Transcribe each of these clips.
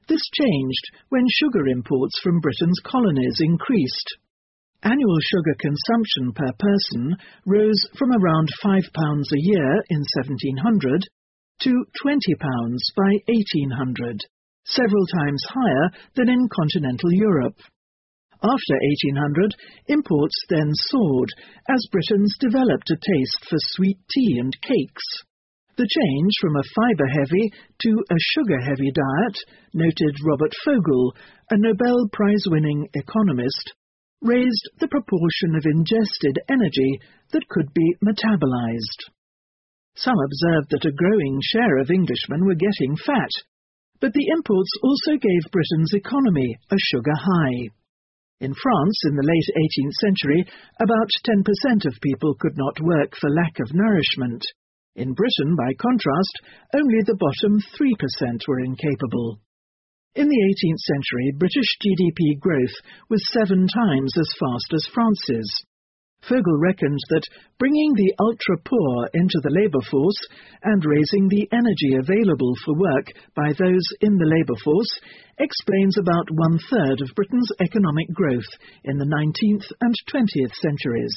This changed when sugar imports from Britain's colonies increased. Annual sugar consumption per person rose from around £5 a year in 1700 to £20 by 1800, several times higher than in continental Europe. After 1800, imports then soared as Britons developed a taste for sweet tea and cakes. The change from a fibre-heavy to a sugar-heavy diet, noted Robert Fogel, a Nobel Prize-winning economist, raised the proportion of ingested energy that could be metabolized. Some observed that a growing share of Englishmen were getting fat, but the imports also gave Britain's economy a sugar high. In France, in the late 18th century, about 10% of people could not work for lack of nourishment. In Britain, by contrast, only the bottom 3% were incapable. In the 18th century, British GDP growth was 7 times as fast as France's. Fogel reckoned that bringing the ultra-poor into the labour force and raising the energy available for work by those in the labour force explains about 1/3 of Britain's economic growth in the 19th and 20th centuries.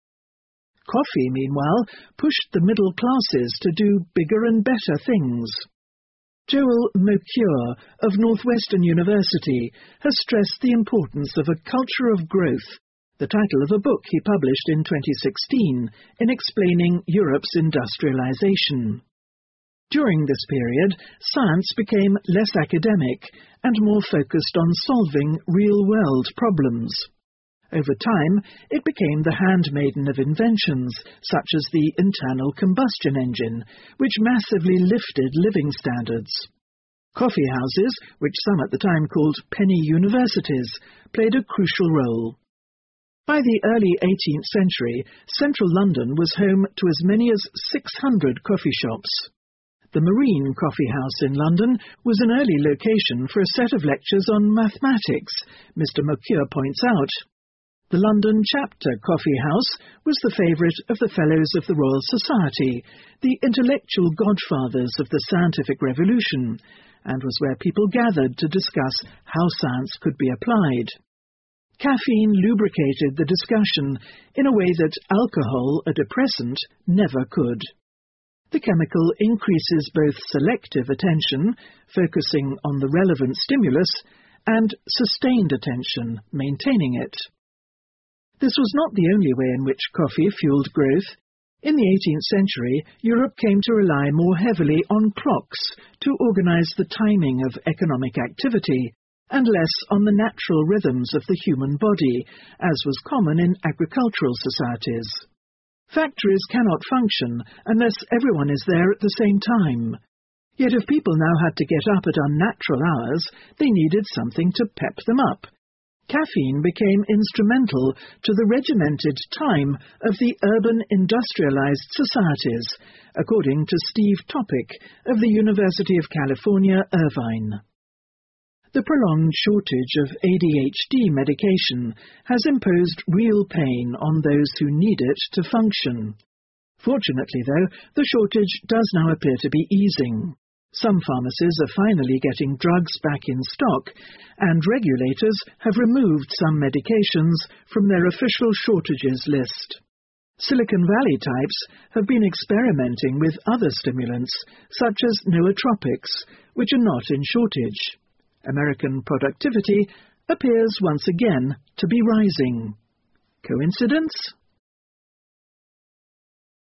Coffee, meanwhile, pushed the middle classes to do bigger and better things. Joel Mokyr of Northwestern University has stressed the importance of a culture of growth, the title of a book he published in 2016 in explaining Europe's industrialization. During this period, science became less academic and more focused on solving real-world problems. Over time, it became the handmaiden of inventions, such as the internal combustion engine, which massively lifted living standards. Coffee houses, which some at the time called penny universities, played a crucial role. By the early 18th century, central London was home to as many as 600 coffee shops. The Marine Coffee House in London was an early location for a set of lectures on mathematics, Mr. Mokyr points out. The London Chapter Coffee House was the favourite of the Fellows of the Royal Society, the intellectual godfathers of the scientific revolution, and was where people gathered to discuss how science could be applied. Caffeine lubricated the discussion in a way that alcohol, a depressant, never could. The chemical increases both selective attention, focusing on the relevant stimulus, and sustained attention, maintaining it. This was not the only way in which coffee fueled growth. In the 18th century, Europe came to rely more heavily on clocks to organize the timing of economic activity, and less on the natural rhythms of the human body, as was common in agricultural societies. Factories cannot function unless everyone is there at the same time. Yet if people now had to get up at unnatural hours, they needed something to pep them up. Caffeine became instrumental to the regimented time of the urban industrialized societies, according to Steve Topic of the University of California, Irvine. The prolonged shortage of ADHD medication has imposed real pain on those who need it to function. Fortunately, though, the shortage does now appear to be easing. Some pharmacies are finally getting drugs back in stock, and regulators have removed some medications from their official shortages list. Silicon Valley types have been experimenting with other stimulants, such as nootropics, which are not in shortage. American productivity appears once again to be rising. Coincidence?